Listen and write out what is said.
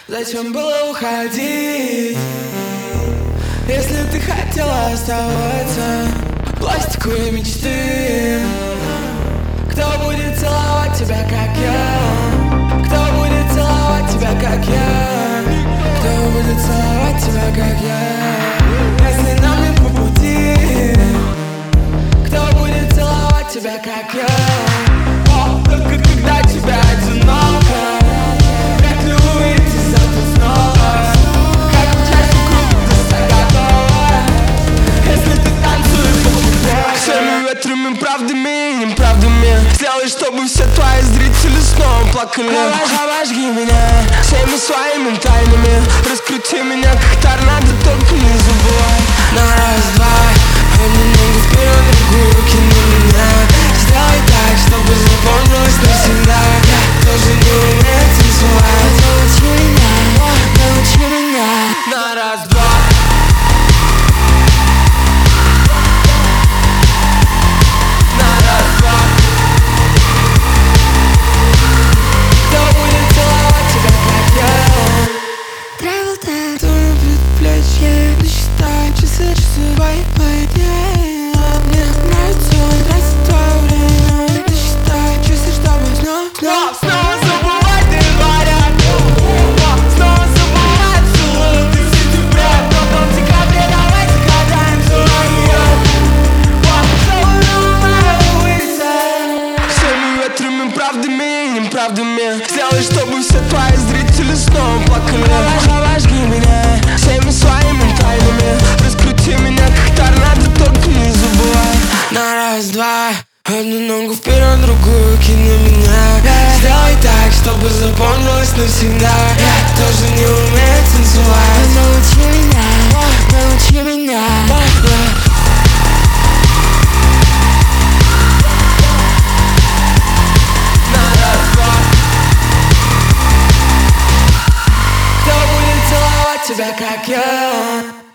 Зачем было уходить, если ты хотела оставаться? Пластиковые мечты. Кто будет целовать тебя, как я? Кто будет целовать тебя, как я? Кто будет целовать тебя, как я? Если нам не по пути, кто будет целовать тебя, как я? О, только когда тебя одиноко, вряд ли увидеть завтра снова. Как участник группы ты вся готова, если ты танцуешь по футболу. Всеми ветрами, правдами и неправдами сделай, чтобы все твои зрители снова плакали. Обожги меня всеми своими тайнами, раскрути меня как торнадо, только не забывай. на раз-два, одну ногу вперед, другую руки на меня. Сделай так, чтобы запомнилось навсегда. Я тоже не умею танцевать. Научи меня На раз-два. Правдами сделай, чтобы все твои зрители снова плакали. Обожги меня всеми своими тайнами, раскрути меня как торнадо, только не забывай. на раз-два, одну ногу вперед, другую кинь на меня. Сделай так, чтобы запомнилось навсегда. Я тоже не умею танцевать. Научи меня тебя, как я.